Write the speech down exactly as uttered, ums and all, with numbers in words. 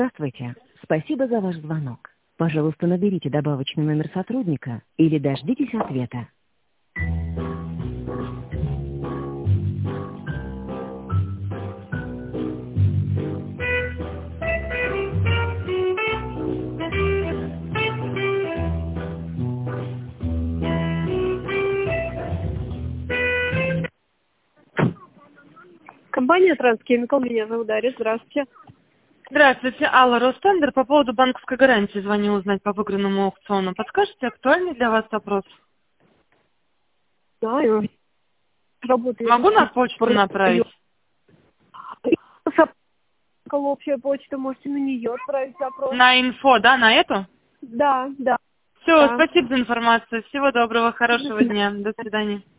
Здравствуйте. Спасибо за ваш звонок. Пожалуйста, наберите добавочный номер сотрудника или дождитесь ответа. Компания Транскемикал, меня зовут Дарья, здравствуйте. Здравствуйте, Алла, Ростендер. По поводу банковской гарантии звоню узнать по выигранному аукциону. Подскажете, актуальный для вас вопрос? Да, я работаю. Могу на почту направить? Общая почта, можете на нее отправить запрос. На инфо, да, на эту? Да, да. Все, да. спасибо за информацию. Всего доброго, хорошего дня. До свидания.